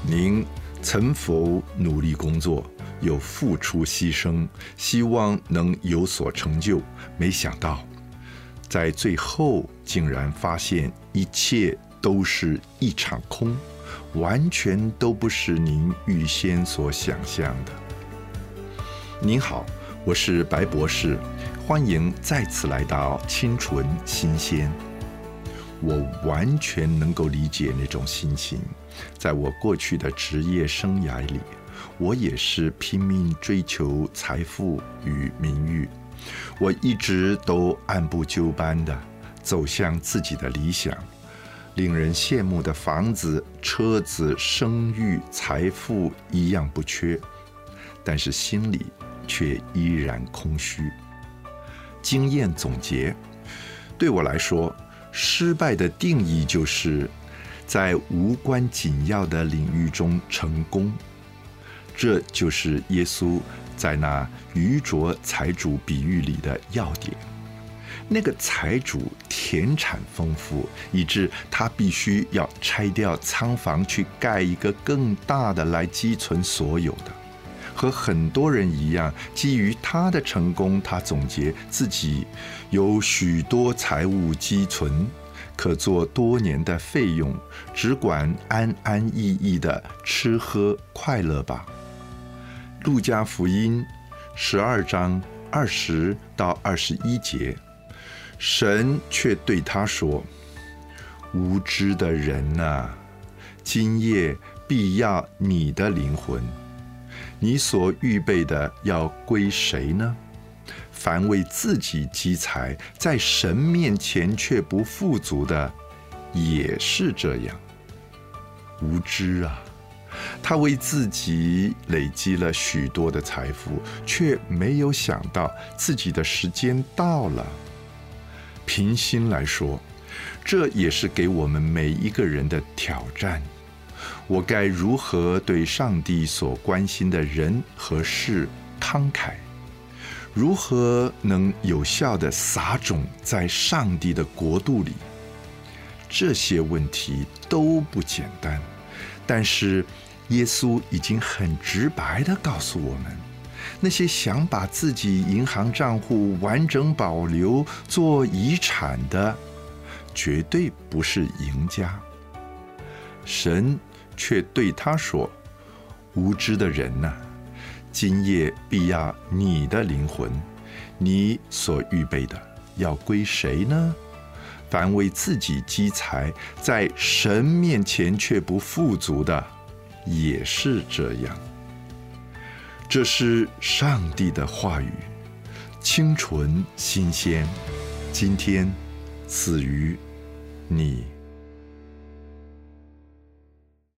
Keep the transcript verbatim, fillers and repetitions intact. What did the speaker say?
您曾否努力工作，有付出牺牲，希望能有所成就？没想到，在最后竟然发现一切都是一场空，完全都不是您预先所想象的。您好，我是白博士，欢迎再次来到清纯新鲜。我完全能够理解那种心情。在我过去的职业生涯里，我也是拼命追求财富与名誉，我一直都按部就班地走向自己的理想，令人羡慕的房子、车子、声誉、财富一样不缺，但是心里却依然空虚。经验总结，对我来说，失败的定义就是在无关紧要的领域中成功。这就是耶稣在那愚拙财主比喻里的要点。那个财主田产丰富，以致他必须要拆掉仓房去盖一个更大的来积存所有的。和很多人一样，基于他的成功，他总结自己有许多财物积存，可做多年的费用，只管安安逸逸的吃喝快乐吧。路加福音十二章二十到二十一节，神却对他说：无知的人啊，今夜必要你的灵魂，你所预备的要归谁呢？凡为自己积财，在神面前却不富足的，也是这样。无知啊，他为自己累积了许多的财富，却没有想到自己的时间到了。平心来说，这也是给我们每一个人的挑战。我该如何对上帝所关心的人和事慷慨？如何能有效地撒种在上帝的国度里？这些问题都不简单，但是耶稣已经很直白地告诉我们，那些想把自己银行账户完整保留做遗产的，绝对不是赢家。神却对他说：无知的人啊，今夜必要你的灵魂，你所预备的要归谁呢？凡为自己积财，在神面前却不富足的，也是这样。这是上帝的话语，清纯新鲜，今天赐予你。